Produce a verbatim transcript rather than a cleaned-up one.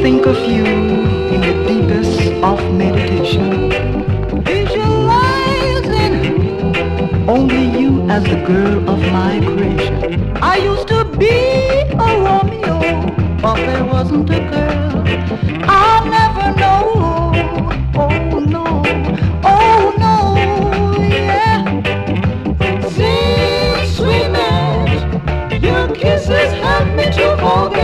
think of you in the deepest of meditation, visualizing only you as the girl of my creation. I used to be a Romeo, but there wasn't a girl I'll never know. Oh no, oh no, yeah. Sing, sweetness, your kisses help me to forget.